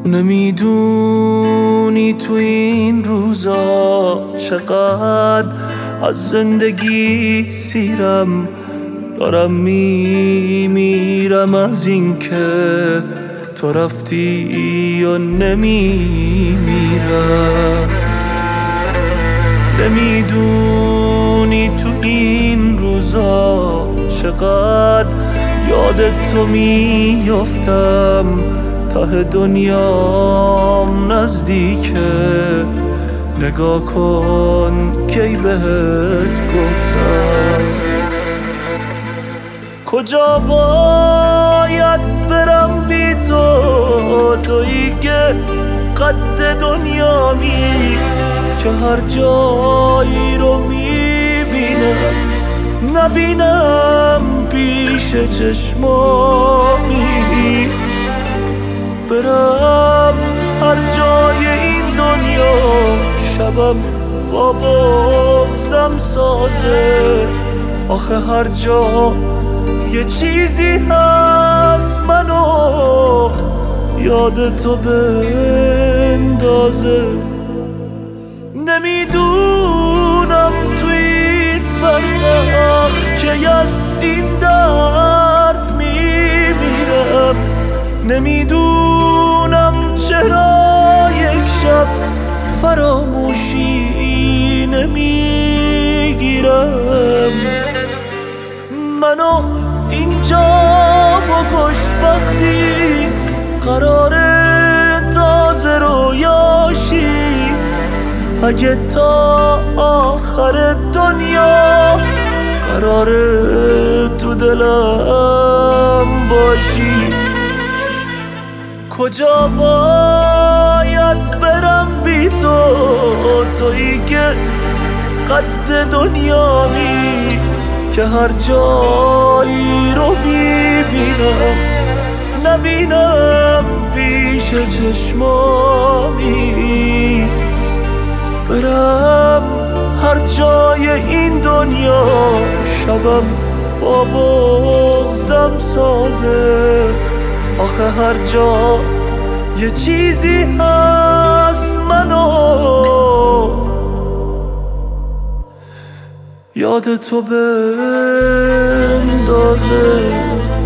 نمیدونی تو این روزا چقدر از زندگی سیرم دارم میمیرم از این که تو رفتی یا نمیمیرم. نمیدونی تو این روزا چقدر یادت تو میافتم، ته دنیام نزدیکه، نگاه کن کی بهت گفتم. کجا باید برم بی تو، تویی که قد دنیامی، که هر جایی رو میبینم نبینم پیش چشمامی. برم هر جای این دنیا شبم با بغض دم سازه، آخه هر جا یه چیزی هست منو یاد تو بندازه. نمیدونم تو این برزخ که از این درد میمیرم، نمیدونم چرا یک شب فراموشی نمیگیرم. منو اینجا بکش وقتی قراره تازه رویاشی، اگه تا آخر دنیا قراره تو دلم باشی. کجا باید برم بی تو، تویی که قد دنیامی، که هر جایی رو میبینم نبینم پیش چشمامی. برم هر جای این دنیا شبم با بغض دم سازه، آخه هر جا یه چیزی هست منو یاد تو بندازه.